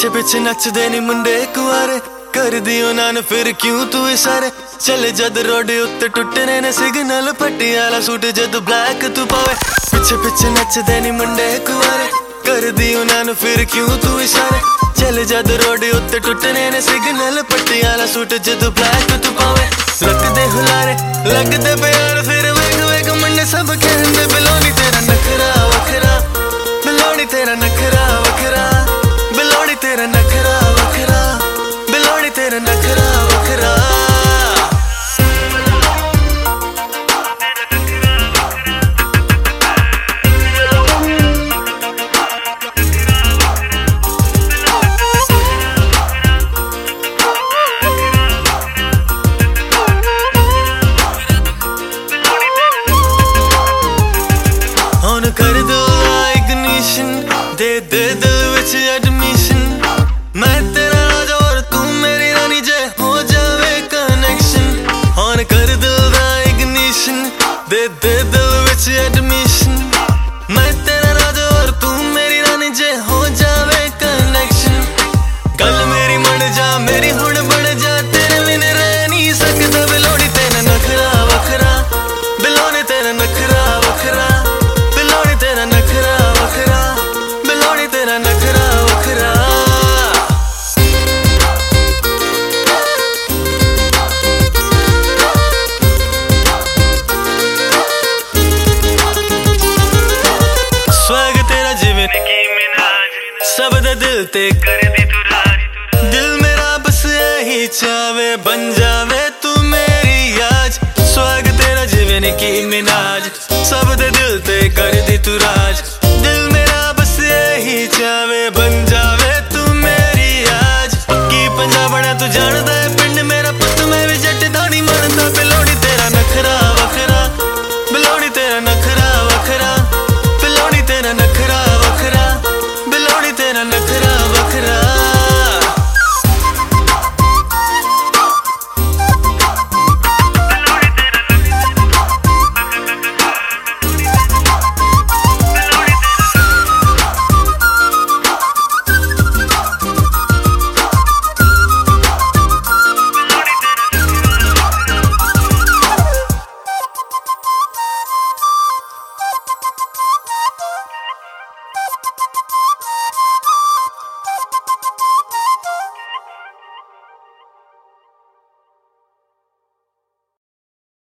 पिछे पिछे नचदे नी मुंडे कुआरे, कर दियो नान फिर क्यों तू इशारे। चले जद रोडे उत्ते टुटने ने सिग्नल, पटियाला सूट जद ब्लैक तू पावे। पिछे पिछे नचदे नी मुंडे कुआरे, कर दियो नान फिर क्यों तू इशारे। चले जद रोडे उत्ते टुटने ने सिग्नल, पटियाला सूट जद ब्लैक तू पावे। लगदे हुलारे लगदे प्यार, फिर वेग वेग मुंडे सब कहंदे बिलोनी तेरा नखरा वखरा, बिलोनी तेरा नखरा वखरा, बिलोनी तेरा नखरा वखरा, बिलोनी तेरा नखरा वखरा। ऑन कर दो इग्निशन, दे दे दिल विच एडमिशन। मैं तेरा राजा और तू मेरी रानी, जय हो जावे कनेक्शन। ऑन कर दो इग्निशन, दे दे दिल विच एडमिशन। मैं तेरा राजा और तू मेरी रानी, जय हो जावे कनेक्शन। गल मेरी मन जा मेरी हुण बन जा, तेरे बिन रह नहीं सकदा। बिलोनी तेरा नखरा वखरा, बिलोनी तेरा नखरा वखरा, बिलोनी तेरा नखरा वखरा, बिलोनी तेरा नखरा वखरा। स्वैग तेरा जिवें निकी मिनाज, सब दे दिल ते कर दी तू राज। दिल मेरा बस यही चावे, बन जावे तू मेरी आज। स्वैग तेरा जिवें निकी मिनाज,